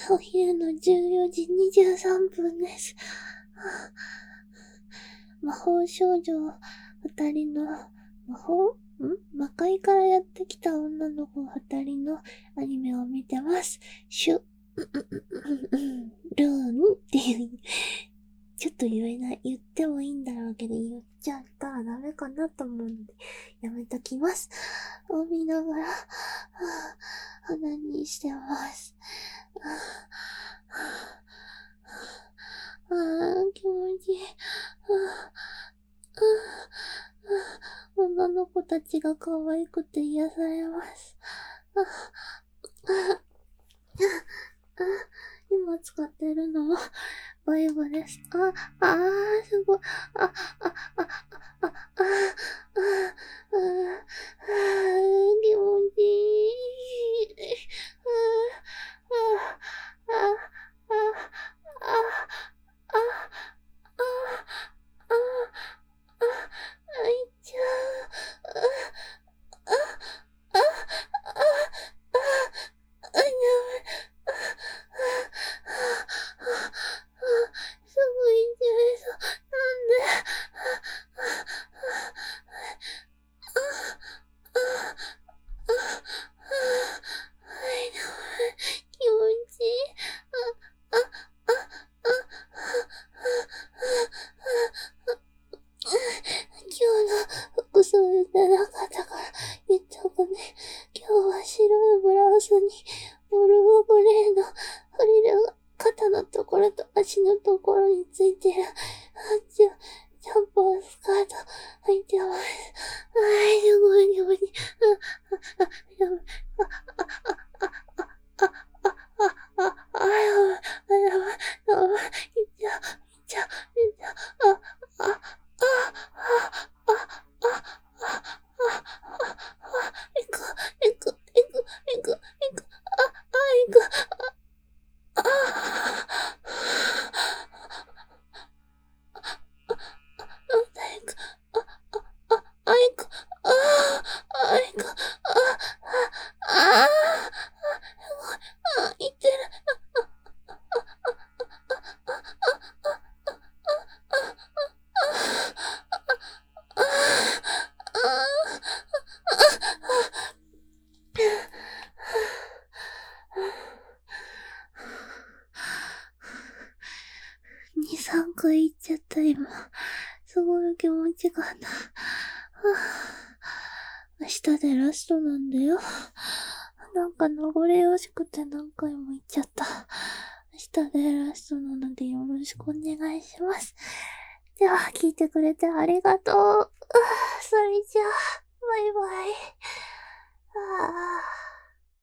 お昼の14時23分です。魔法少女二人の魔界からやってきた女の子二人のアニメを見てます。ルーンっていう、ちょっと言ってもいいんだろうけど、言っちゃったらダメかなと思うので、やめときます。を見ながら、鼻にしてます。気持ちいい。女の子たちが可愛くて癒されます。今使ってるのはバイブです。すごい。気持ちいい。いっちゃすごいんじゃないそう。なんで気持ちいい。今日の服装でなかったから言ったかね。今日は白いブラウスにオルゴグレーのフリルが肩のところと足のところについてるジャンパースカート履いてます。すごい気持ちいい。いってる。2、3回行っちゃった今。すごい気持ちがな。明日でラストなんだよ。なんか登れ惜しくて何回も行っちゃった。明日でラストなのでよろしくお願いします。では、聞いてくれてありがとう。それじゃあ、バイバイ。